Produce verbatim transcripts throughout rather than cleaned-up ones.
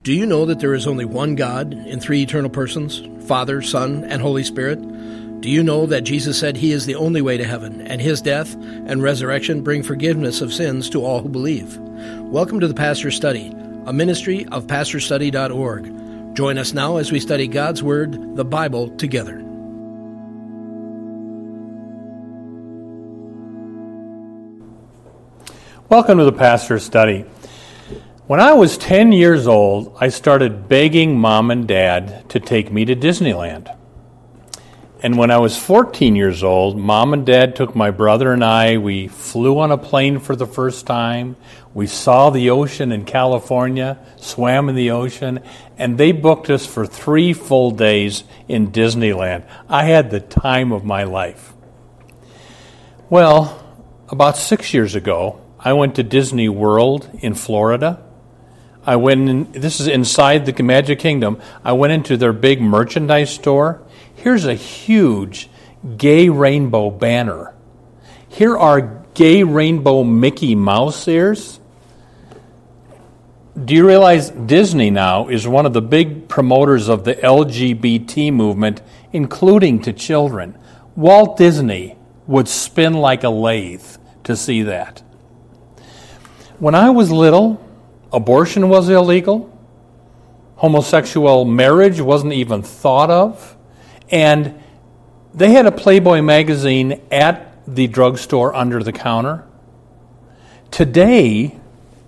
Do you know that there is only one God in three eternal persons, Father, Son, and Holy Spirit? Do you know that Jesus said he is the only way to heaven, and his death and resurrection bring forgiveness of sins to all who believe? Welcome to the Pastor's Study, a ministry of pastor study dot org. Join us now as we study God's Word, the Bible, together. Welcome to the Pastor's Study. When I was ten years old, I started begging Mom and Dad to take me to Disneyland. And when I was fourteen years old, Mom and Dad took my brother and I. We flew on a plane for the first time. We saw the ocean in California, swam in the ocean, and they booked us for three full days in Disneyland. I had the time of my life. Well, about six years ago, I went to Disney World in Florida. I went in, this is inside the Magic Kingdom. I went into their big merchandise store. Here's a huge gay rainbow banner. Here are gay rainbow Mickey Mouse ears. Do you realize Disney now is one of the big promoters of the L G B T movement, including to children? Walt Disney would spin like a lathe to see that. When I was little, abortion was illegal. Homosexual marriage wasn't even thought of. And they had a Playboy magazine at the drugstore under the counter. Today,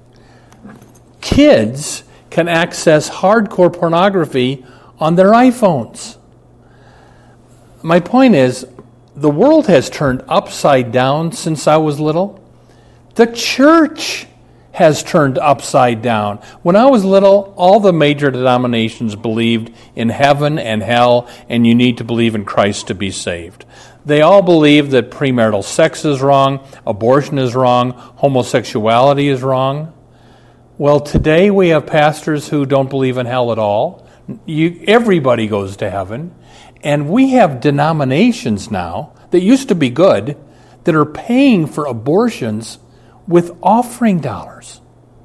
kids can access hardcore pornography on their iPhones. My point is, the world has turned upside down since I was little. The church has turned upside down. When I was little, all the major denominations believed in heaven and hell, and you need to believe in Christ to be saved. They all believed that premarital sex is wrong, abortion is wrong, homosexuality is wrong. Well, today we have pastors who don't believe in hell at all. You, everybody goes to heaven. And we have denominations now that used to be good that are paying for abortions with offering dollars.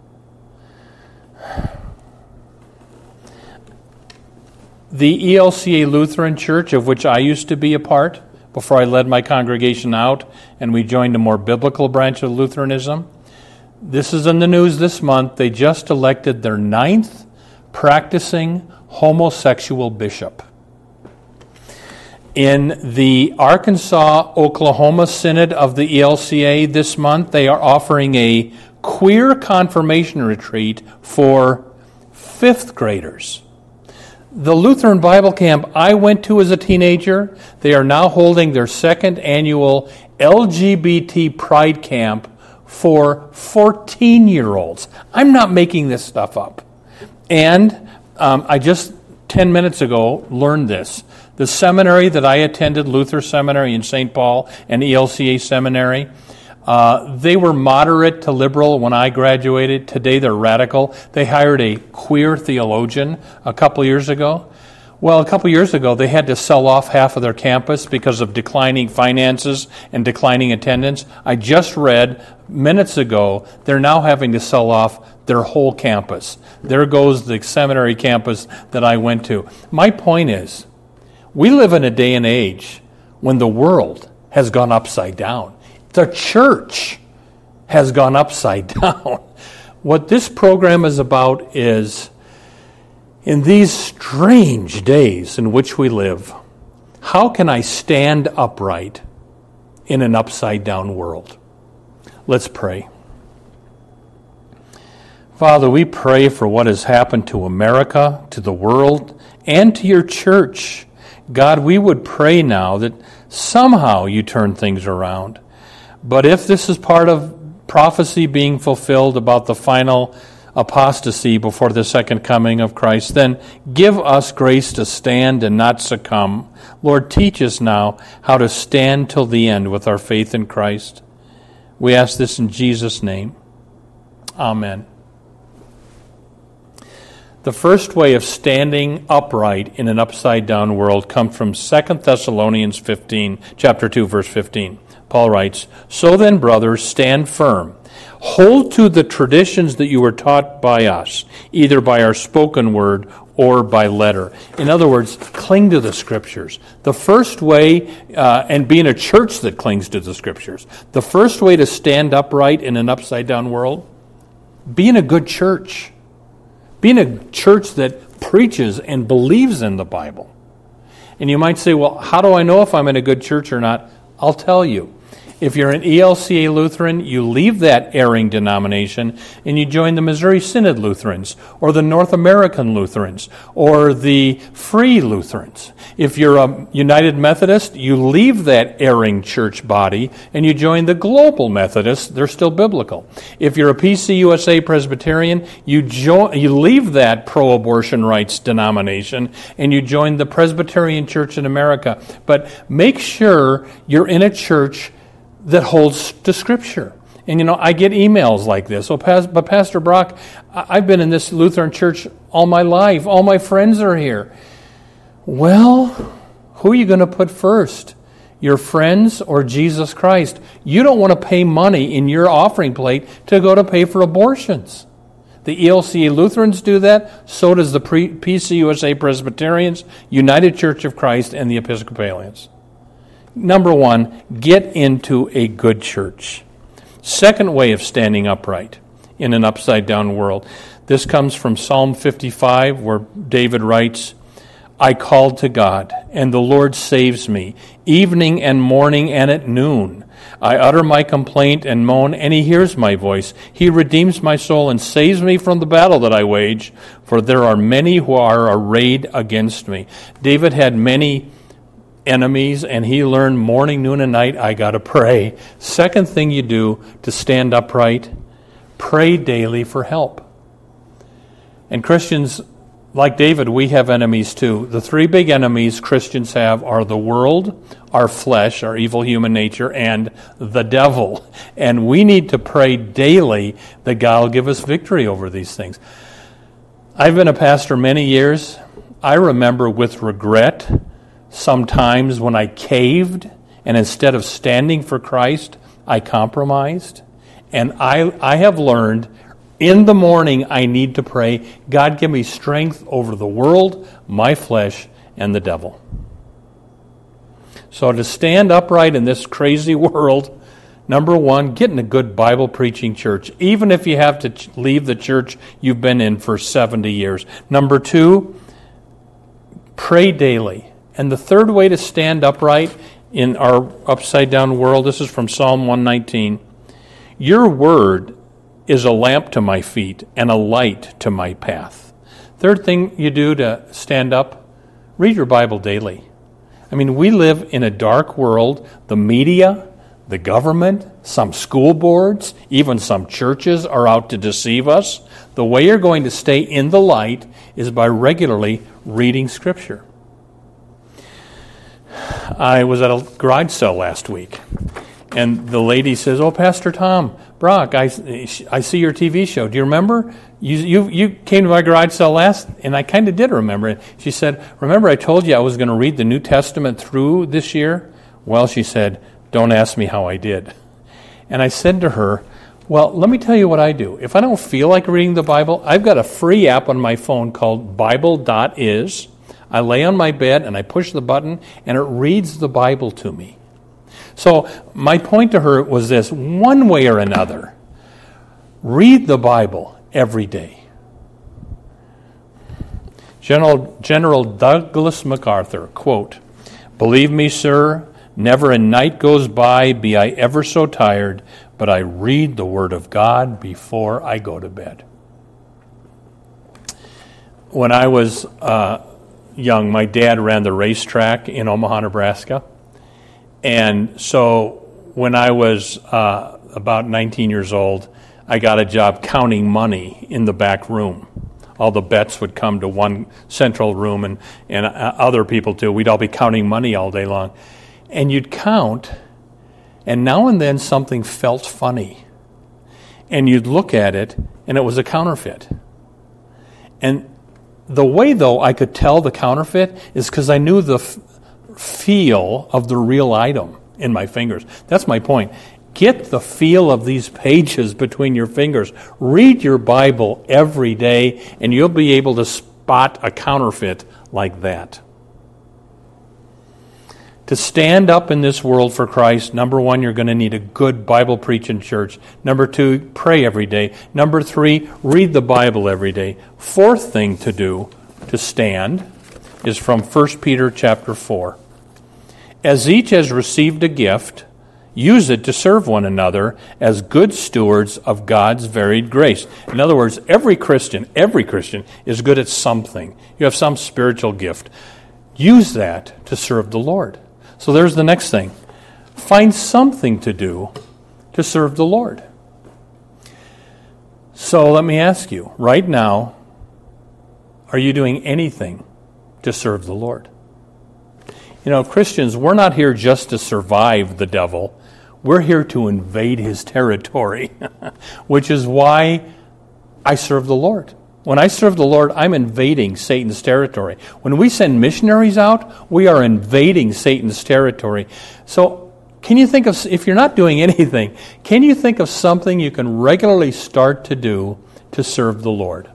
The E L C A Lutheran Church, of which I used to be a part before I led my congregation out and we joined a more biblical branch of Lutheranism, this is in the news this month. They just elected their ninth practicing homosexual bishop. In the Arkansas-Oklahoma Synod of the E L C A this month, they are offering a queer confirmation retreat for fifth graders. The Lutheran Bible camp I went to as a teenager, they are now holding their second annual L G B T Pride Camp for fourteen-year-olds. I'm not making this stuff up. And um, I just, ten minutes ago, learned this. The seminary that I attended, Luther Seminary in Saint Paul and E L C A Seminary, uh, they were moderate to liberal when I graduated. Today they're radical. They hired a queer theologian a couple years ago. Well, a couple years ago they had to sell off half of their campus because of declining finances and declining attendance. I just read minutes ago they're now having to sell off their whole campus. There goes the seminary campus that I went to. My point is, we live in a day and age when the world has gone upside down. The church has gone upside down. What this program is about is, in these strange days in which we live, how can I stand upright in an upside down world? Let's pray. Father, we pray for what has happened to America, to the world, and to your church. God, we would pray now that somehow you turn things around. But if this is part of prophecy being fulfilled about the final apostasy before the second coming of Christ, then give us grace to stand and not succumb. Lord, teach us now how to stand till the end with our faith in Christ. We ask this in Jesus' name. Amen. The first way of standing upright in an upside-down world comes from Second Thessalonians fifteen, chapter two, verse fifteen. Paul writes, "So then, brothers, stand firm, Hold to the traditions that you were taught by us, either by our spoken word or by letter. In other words, cling to the Scriptures. The first way, uh, and being a church that clings to the Scriptures, the first way to stand upright in an upside-down world, being a good church. Being a church that preaches and believes in the Bible. And you might say, well, how do I know if I'm in a good church or not? I'll tell you. If you're an E L C A Lutheran, you leave that erring denomination and you join the Missouri Synod Lutherans or the North American Lutherans or the Free Lutherans. If you're a United Methodist, you leave that erring church body and you join the Global Methodists. They're still biblical. If you're a P C U S A Presbyterian, you join, you leave that pro-abortion rights denomination and you join the Presbyterian Church in America. But make sure you're in a church that holds to Scripture. And, you know, I get emails like this. Oh, but Pastor Brock, I've been in this Lutheran church all my life. All my friends are here. Well, who are you going to put first? Your friends or Jesus Christ? You don't want to pay money in your offering plate to go to pay for abortions. The E L C A Lutherans do that. So does the P C U S A Presbyterians, United Church of Christ, and the Episcopalians. Number one, get into a good church. Second way of standing upright in an upside-down world. This comes from Psalm fifty-five, where David writes, I called to God, and the Lord saves me, evening and morning and at noon. I utter my complaint and moan, and he hears my voice. He redeems my soul and saves me from the battle that I wage, for there are many who are arrayed against me. David had many enemies, and he learned morning, noon, and night, I got to pray. Second thing you do to stand upright, pray daily for help. And Christians, like David, we have enemies too. The three big enemies Christians have are the world, our flesh, our evil human nature, and the devil. And we need to pray daily that God will give us victory over these things. I've been a pastor many years. I remember with regret sometimes when I caved, and instead of standing for Christ, I compromised. And I I have learned in the morning I need to pray, God, give me strength over the world, my flesh, and the devil. So to stand upright in this crazy world, number one, get in a good Bible preaching church, even if you have to leave the church you've been in for seventy years. Number two, pray daily. And the third way to stand upright in our upside-down world, this is from Psalm one nineteen. Your word is a lamp to my feet and a light to my path. Third thing you do to stand up, read your Bible daily. I mean, we live in a dark world. The media, the government, some school boards, even some churches are out to deceive us. The way you're going to stay in the light is by regularly reading Scripture. I was at a garage sale last week, and the lady says, oh, Pastor Tom Brock, I, I see your T V show. Do you remember? You, you, you came to my garage sale last, and I kind of did remember it. She said, remember I told you I was going to read the New Testament through this year? Well, she said, don't ask me how I did. And I said to her, well, let me tell you what I do. If I don't feel like reading the Bible, I've got a free app on my phone called Bible dot is. I lay on my bed and I push the button and it reads the Bible to me. So my point to her was this: one way or another, read the Bible every day. General, General Douglas MacArthur, quote, believe me, sir, never a night goes by, be I ever so tired, but I read the Word of God before I go to bed. When I was uh, young, my dad ran the racetrack in Omaha, Nebraska. And so when I was uh, about nineteen years old, I got a job counting money in the back room. All the bets would come to one central room, and, and other people too. We'd all be counting money all day long. And you'd count, and now and then something felt funny. And you'd look at it, and it was a counterfeit. And the way, though, I could tell the counterfeit is because I knew the f- feel of the real item in my fingers. That's my point. Get the feel of these pages between your fingers. Read your Bible every day, and you'll be able to spot a counterfeit like that. To stand up in this world for Christ, number one, you're going to need a good Bible preaching church. Number two, pray every day. Number three, read the Bible every day. Fourth thing to do to stand is from First Peter chapter four. As each has received a gift, use it to serve one another as good stewards of God's varied grace. In other words, every Christian, every Christian is good at something. You have some spiritual gift. Use that to serve the Lord. So there's the next thing. Find something to do to serve the Lord. So let me ask you, right now, are you doing anything to serve the Lord? You know, Christians, we're not here just to survive the devil. We're here to invade his territory, which is why I serve the Lord. When I serve the Lord, I'm invading Satan's territory. When we send missionaries out, we are invading Satan's territory. So can you think of, if you're not doing anything, can you think of something you can regularly start to do to serve the Lord?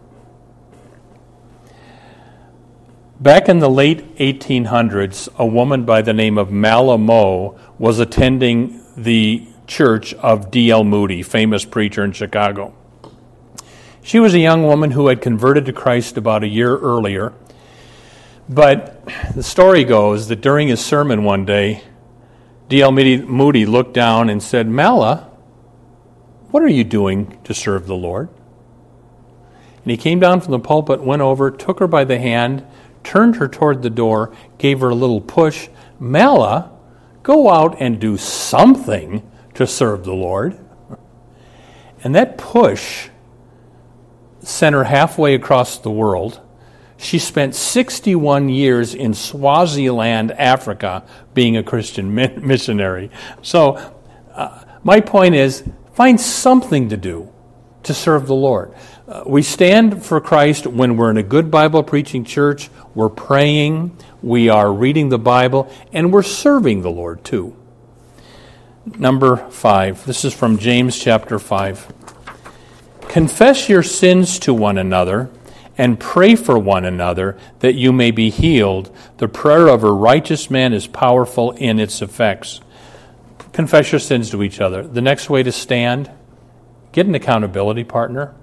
Back in the late eighteen hundreds, a woman by the name of Mala Moe was attending the church of D L Moody, famous preacher in Chicago. She was a young woman who had converted to Christ about a year earlier. But the story goes that during his sermon one day, D L Moody looked down and said, "Mala, what are you doing to serve the Lord?" And he came down from the pulpit, went over, took her by the hand, turned her toward the door, gave her a little push. "Mala, go out and do something to serve the Lord." And that push sent her halfway across the world. She spent sixty-one years in Swaziland, Africa, being a Christian missionary. So uh, my point is, find something to do to serve the Lord. Uh, we stand for Christ when we're in a good Bible preaching church, we're praying, we are reading the Bible, and we're serving the Lord too. Number five, this is from James chapter five. Confess your sins to one another and pray for one another that you may be healed. The prayer of a righteous man is powerful in its effects. Confess your sins to each other. The next way to stand, get an accountability partner.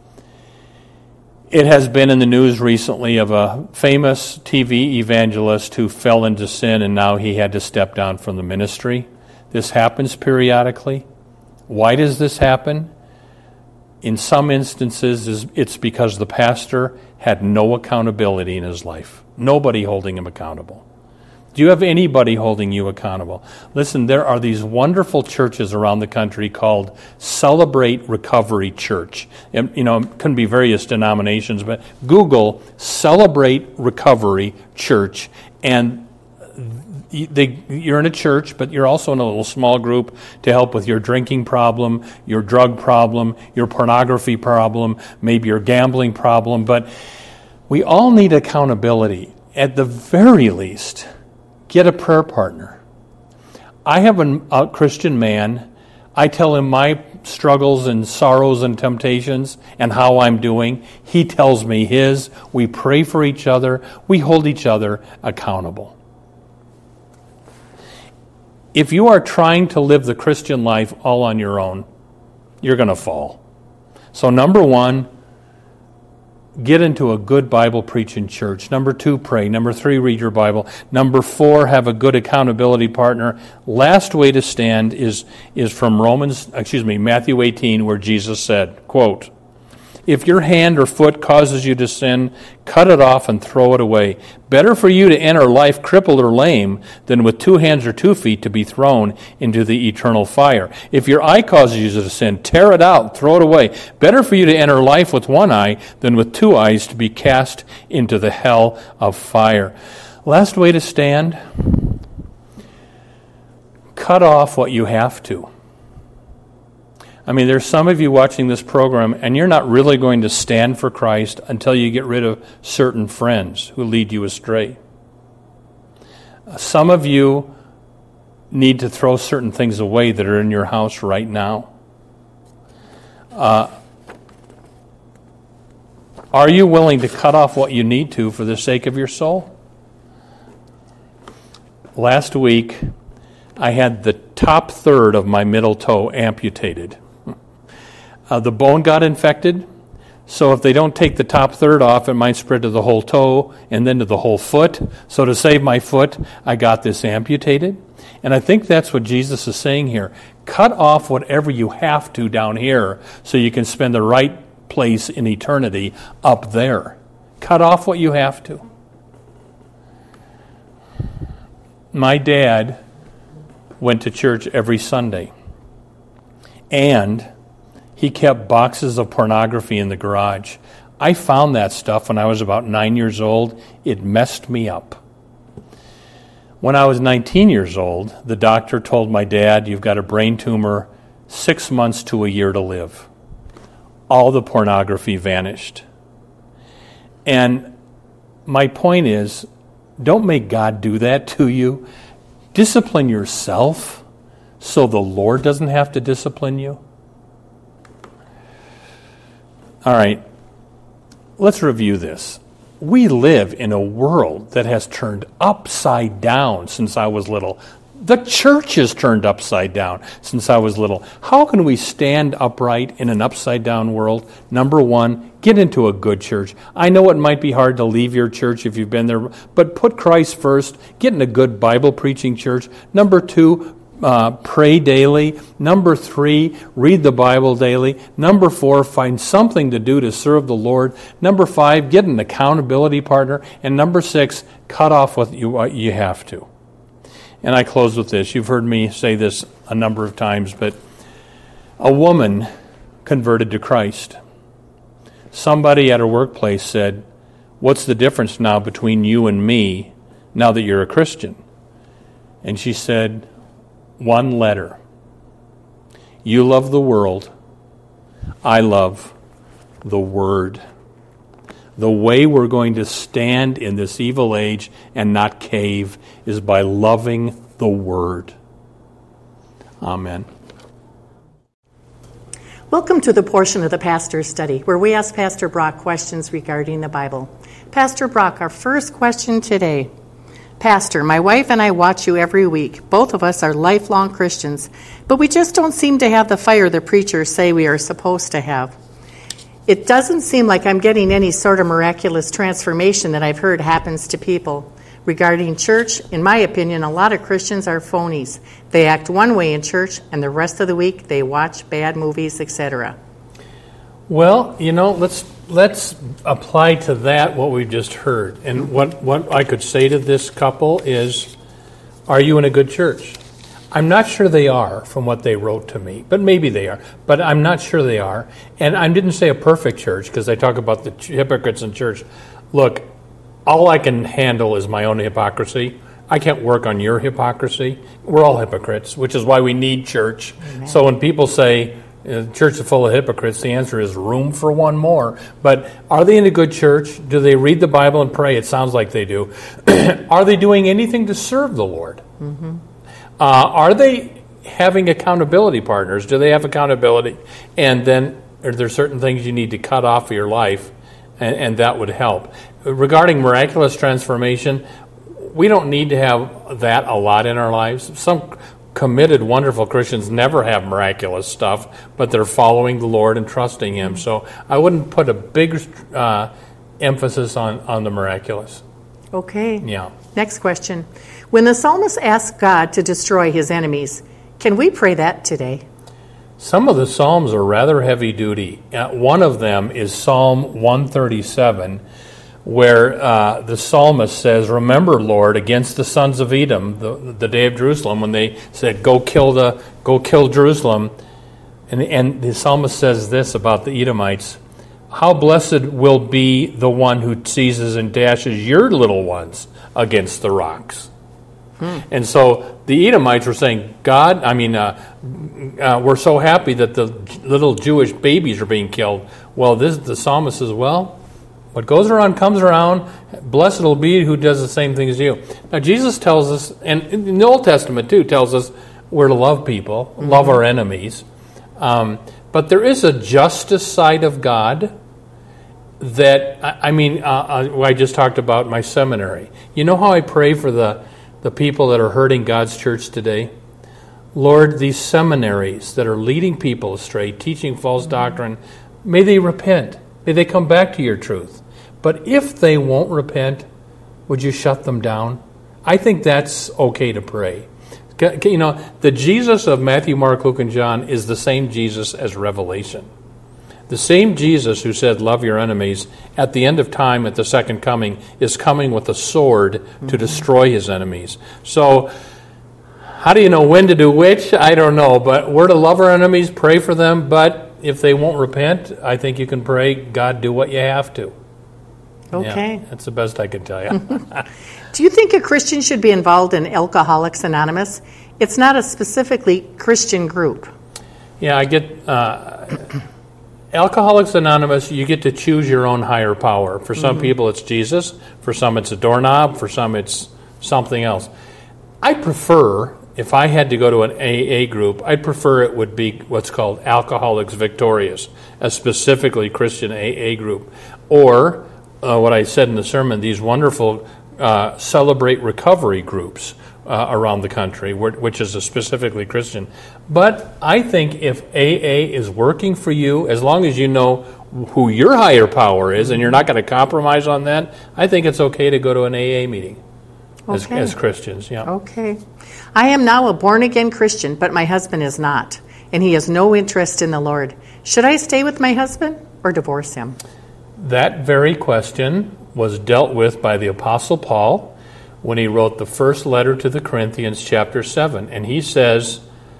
It has been in the news recently of a famous T V evangelist who fell into sin and now he had to step down from the ministry. This happens periodically. Why does this happen? In some instances, it's because the pastor had no accountability in his life. Nobody holding him accountable. Do you have anybody holding you accountable? Listen, there are these wonderful churches around the country called Celebrate Recovery Church. And, you know, it can be various denominations, but Google Celebrate Recovery Church, and They, you're in a church, but you're also in a little small group to help with your drinking problem, your drug problem, your pornography problem, maybe your gambling problem. But we all need accountability. At the very least, get a prayer partner. I have an, a Christian man. I tell him my struggles and sorrows and temptations and how I'm doing. He tells me his. We pray for each other. We hold each other accountable. If you are trying to live the Christian life all on your own, you're going to fall. So number one, get into a good Bible preaching church. Number two, pray. Number three, read your Bible. Number four, have a good accountability partner. Last way to stand is, is from Romans, excuse me, Matthew eighteen, where Jesus said, quote, "If your hand or foot causes you to sin, cut it off and throw it away. Better for you to enter life crippled or lame than with two hands or two feet to be thrown into the eternal fire. If your eye causes you to sin, tear it out, throw it away. Better for you to enter life with one eye than with two eyes to be cast into the hell of fire." Last way to stand, cut off what you have to. I mean, there's some of you watching this program, and you're not really going to stand for Christ until you get rid of certain friends who lead you astray. Some of you need to throw certain things away that are in your house right now? Uh, are you willing to cut off what you need to for the sake of your soul? Last week, I had the top third of my middle toe amputated. Uh, the bone got infected, so if they don't take the top third off, it might spread to the whole toe and then to the whole foot. So to save my foot, I got this amputated. And I think that's what Jesus is saying here. Cut off whatever you have to down here so you can spend the right place in eternity up there. Cut off what you have to. My dad went to church every Sunday, and he kept boxes of pornography in the garage. I found that stuff when I was about nine years old. It messed me up. When I was nineteen years old, the doctor told my dad, "You've got a brain tumor, six months to a year to live." All the pornography vanished. And my point is, don't make God do that to you. Discipline yourself so the Lord doesn't have to discipline you. All right, let's review this. We live in a world that has turned upside down since I was little. The church has turned upside down since I was little. How can we stand upright in an upside down world? Number one, get into a good church. I know it might be hard to leave your church if you've been there, but put Christ first. Get in a good Bible preaching church. Number two, Uh, pray daily. Number three, read the Bible daily. Number four, find something to do to serve the Lord. Number five, get an accountability partner. And number six, cut off what you, what you have to. And I close with this. You've heard me say this a number of times, but a woman converted to Christ. Somebody at her workplace said, "What's the difference now between you and me now that you're a Christian?" And she said, "One letter. You love the world. I love the Word." The way we're going to stand in this evil age and not cave is by loving the Word. Amen. Welcome to the portion of the Pastor's Study where we ask Pastor Brock questions regarding the Bible. Pastor Brock, our first question today. Pastor, my wife and I watch you every week. Both of us are lifelong Christians, but we just don't seem to have the fire the preachers say we are supposed to have. It doesn't seem like I'm getting any sort of miraculous transformation that I've heard happens to people. Regarding church, in my opinion, a lot of Christians are phonies. They act one way in church, and the rest of the week they watch bad movies, et cetera. Well, you know, let's let's apply to that what we just heard. And what, what I could say to this couple is, are you in a good church? I'm not sure they are from what they wrote to me, but maybe they are. But I'm not sure they are. And I didn't say a perfect church because I talk about the hypocrites in church. Look, all I can handle is my own hypocrisy. I can't work on your hypocrisy. We're all hypocrites, which is why we need church. Amen. So when people say, the church is full of hypocrites, the answer is room for one more. But are they in a good church? Do they read the Bible and pray? It sounds like they do. Are they doing anything to serve the Lord? Mm-hmm. Uh, are they having accountability partners? Do they have accountability? And then are there certain things you need to cut off of your life, and, and that would help. Regarding miraculous transformation, we don't need to have that a lot in our lives. Some committed, wonderful Christians never have miraculous stuff, but they're following the Lord and trusting Him. So I wouldn't put a big uh, emphasis on, on the miraculous. Okay. Yeah. Next question. When the psalmist asked God to destroy his enemies, can we pray that today? Some of the psalms are rather heavy duty. Uh, one of them is Psalm one thirty-seven, where uh, the psalmist says, "Remember, Lord, against the sons of Edom, the, the day of Jerusalem, when they said, go kill the, go kill Jerusalem." And, and the psalmist says this about the Edomites: "How blessed will be the one who seizes and dashes your little ones against the rocks." Hmm. And so the Edomites were saying, God, I mean, uh, uh, we're so happy that the little Jewish babies are being killed. Well, this the psalmist says, well, what goes around comes around. blessed will be who does the same thing as you. Now, Jesus tells us, and in the Old Testament too, tells us we're to love people, mm-hmm. love our enemies. Um, but there is a justice side of God that, I, I mean, uh, I just talked about my seminary. You know how I pray for the, the people that are hurting God's church today? Lord, these seminaries that are leading people astray, teaching false doctrine, may they repent. May they come back to your truth. But if they won't repent, would you shut them down? I think that's okay to pray. You know, the Jesus of Matthew, Mark, Luke, and John is the same Jesus as Revelation. The same Jesus who said, love your enemies, at the end of time, at the second coming, is coming with a sword mm-hmm. to destroy his enemies. So, how do you know when to do which? I don't know, but we're to love our enemies, pray for them, but if they won't repent, I think you can pray, God, do what you have to. Okay. Yeah, that's the best I can tell you. Do you think a Christian should be involved in Alcoholics Anonymous? It's not a specifically Christian group. Yeah, I get... Uh, Alcoholics Anonymous, you get to choose your own higher power. For some mm-hmm. people, it's Jesus. For some, it's a doorknob. For some, it's something else. I prefer... If I had to go to an A A group, I'd prefer it would be what's called Alcoholics Victorious, a specifically Christian A A group. Or, uh, what I said in the sermon, these wonderful uh, Celebrate Recovery groups uh, around the country, which is a specifically Christian. But I think if A A is working for you, as long as you know who your higher power is and you're not going to compromise on that, I think it's okay to go to an A A meeting. As, Okay. as Christians, yeah. Okay. I am now a born-again Christian, but my husband is not, and he has no interest in the Lord. Should I stay with my husband or divorce him? That very question was dealt with by the Apostle Paul when he wrote the first letter to the Corinthians, chapter seven. And he says,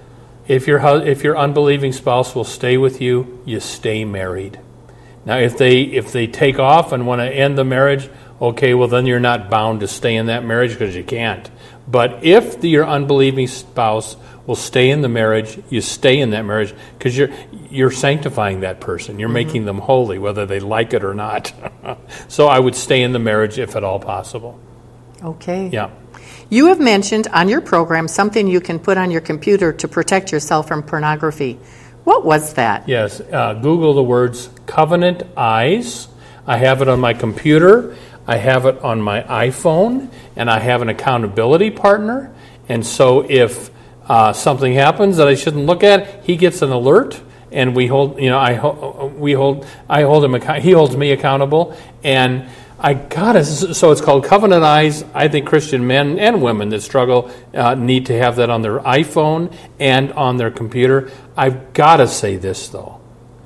if your hu- if your unbelieving spouse will stay with you, you stay married. Now, if they if they take off and want to end the marriage, okay, well, then you're not bound to stay in that marriage because you can't. But if the, your unbelieving spouse will stay in the marriage, you stay in that marriage because you're you're sanctifying that person. You're mm-hmm. making them holy, whether they like it or not. So I would stay in the marriage if at all possible. Okay. Yeah. You have mentioned on your program something you can put on your computer to protect yourself from pornography. What was that? Yes. Uh, Google the words Covenant Eyes. I have it on my computer. I have it on my iPhone, and I have an accountability partner. And so if uh, something happens that I shouldn't look at, he gets an alert, and we hold, you know, I we hold, I hold him, he holds me accountable, and I got it. So it's called Covenant Eyes. I think Christian men and women that struggle uh, need to have that on their iPhone and on their computer. I've got to say this though.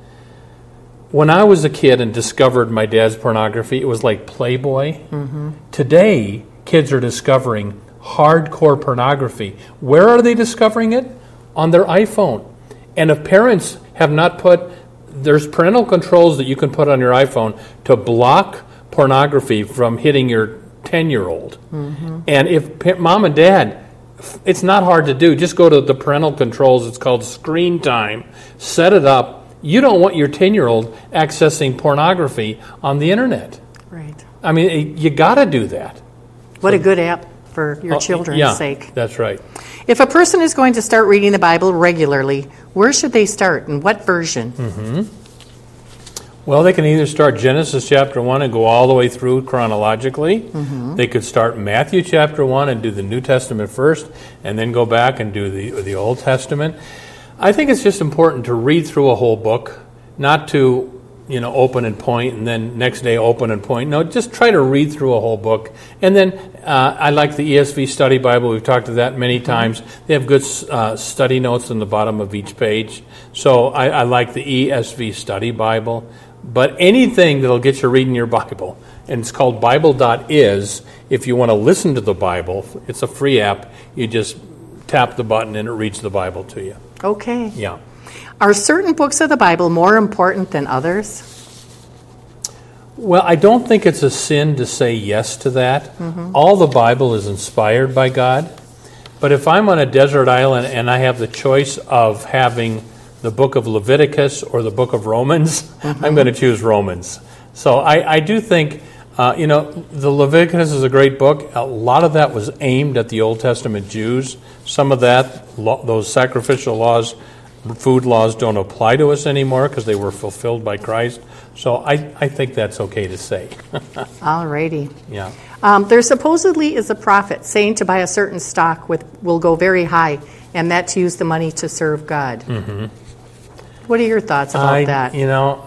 When I was a kid and discovered my dad's pornography, it was like Playboy. Mm-hmm. Today, kids are discovering hardcore pornography. Where are they discovering it? On their iPhone. And if parents have not put, there's parental controls that you can put on your iPhone to block pornography from hitting your ten-year-old. Mm-hmm. And if mom and dad, it's not hard to do. Just go to the parental controls. It's called Screen Time. Set it up. You don't want your ten-year-old accessing pornography on the internet. Right. I mean, you got to do that. What so, a good app for your oh, children's yeah, sake. That's right. If a person is going to start reading the Bible regularly, where should they start and what version? Mm-hmm. Well, they can either start Genesis chapter one and go all the way through chronologically. Mm-hmm. They could start Matthew chapter one and do the New Testament first, and then go back and do the the Old Testament. I think it's just important to read through a whole book, not to, you know, open and point and then next day open and point. No, just try to read through a whole book. And then uh, I like the E S V Study Bible. We've talked to that many times. They have good uh, study notes on the bottom of each page. So I, I like the E S V Study Bible. But anything that'll get you reading your Bible, and it's called Bible dot is, if you want to listen to the Bible, it's a free app. You just tap the button and it reads the Bible to you. Okay. Yeah. Are certain books of the Bible more important than others? Well, I don't think it's a sin to say yes to that. Mm-hmm. All the Bible is inspired by God. But if I'm on a desert island and I have the choice of having the book of Leviticus or the book of Romans, mm-hmm. I'm going to choose Romans. So I, I do think Uh, you know, the Leviticus is a great book. A lot of that was aimed at the Old Testament Jews. Some of that, lo- those sacrificial laws, food laws, don't apply to us anymore because they were fulfilled by Christ. So I, I think that's okay to say. All righty. Yeah. Um, there supposedly is a prophet saying to buy a certain stock with will go very high, and that to use the money to serve God. Mm-hmm. What are your thoughts about I, that? You know,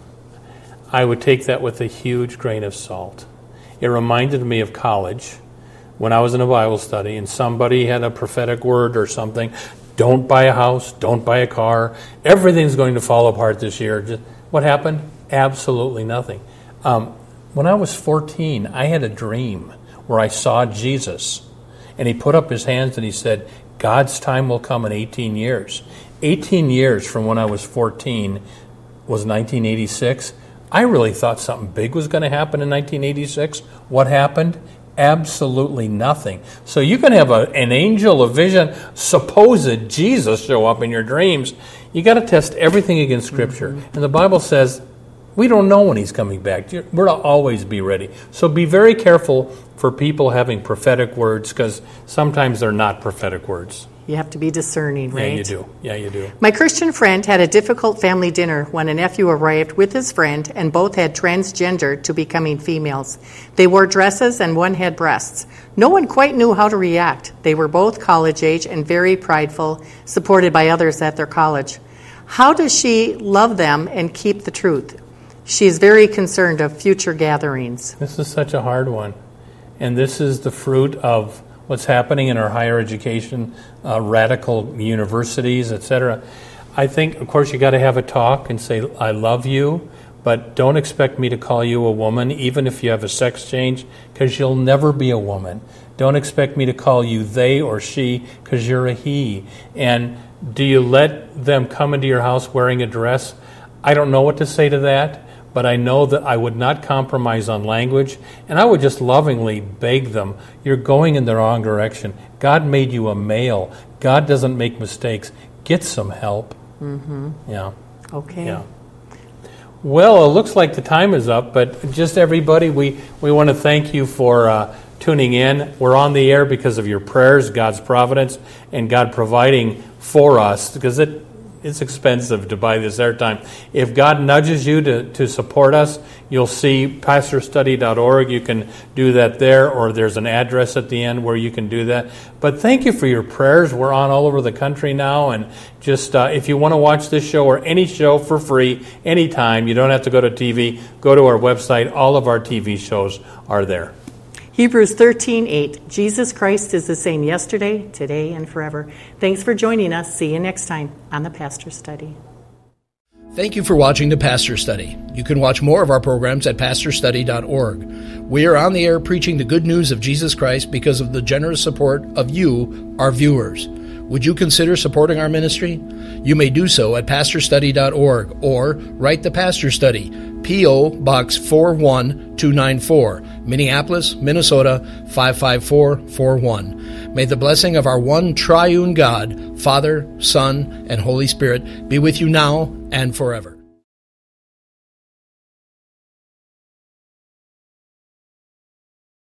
I would take that with a huge grain of salt. It reminded me of college when I was in a Bible study and somebody had a prophetic word or something. Don't buy a house, don't buy a car. Everything's going to fall apart this year. Just, what happened? Absolutely nothing. Um, when I was fourteen, I had a dream where I saw Jesus. And he put up his hands and he said, God's time will come in eighteen years. eighteen years from when I was fourteen was nineteen eighty-six. I really thought something big was going to happen in nineteen eighty-six. What happened? Absolutely nothing. So you can have a, an angel, a vision, supposed Jesus show up in your dreams. You got to test everything against Scripture. Mm-hmm. And the Bible says we don't know when he's coming back. We're to always be ready. So be very careful for people having prophetic words because sometimes they're not prophetic words. You have to be discerning, right? Yeah, you do. Yeah, you do. My Christian friend had a difficult family dinner when a nephew arrived with his friend, and both had transgendered to becoming females. They wore dresses, and one had breasts. No one quite knew how to react. They were both college age and very prideful, supported by others at their college. How does she love them and keep the truth? She is very concerned of future gatherings. This is such a hard one. And this is the fruit of what's happening in our higher education, uh, radical universities, et cetera. I think, of course, you got to have a talk and say, I love you, but don't expect me to call you a woman, even if you have a sex change, because you'll never be a woman. Don't expect me to call you they or she, because you're a he. And do you let them come into your house wearing a dress? I don't know what to say to that. But I know that I would not compromise on language, and I would just lovingly beg them, you're going in the wrong direction. God made you a male. God doesn't make mistakes. Get some help. Mm-hmm. Yeah. Okay. Yeah. Well, it looks like the time is up, but just everybody, we, we want to thank you for uh, tuning in. We're on the air because of your prayers, God's providence, and God providing for us, because it It's expensive to buy this airtime. If God nudges you to, to support us, you'll see pastor study dot org. You can do that there, or there's an address at the end where you can do that. But thank you for your prayers. We're on all over the country now, and just uh, if you want to watch this show or any show for free, anytime, you don't have to go to T V. Go to our website. All of our T V shows are there. Hebrews thirteen eight. Jesus Christ is the same yesterday, today, and forever. Thanks for joining us. See you next time on the Pastor Study. Thank you for watching the Pastor Study. You can watch more of our programs at pastor study dot org. We are on the air preaching the good news of Jesus Christ because of the generous support of you, our viewers. Would you consider supporting our ministry? You may do so at pastor study dot org or write the Pastor Study, P O. Box four one two nine four, Minneapolis, Minnesota five five four four one. May the blessing of our one triune God, Father, Son, and Holy Spirit be with you now and forever.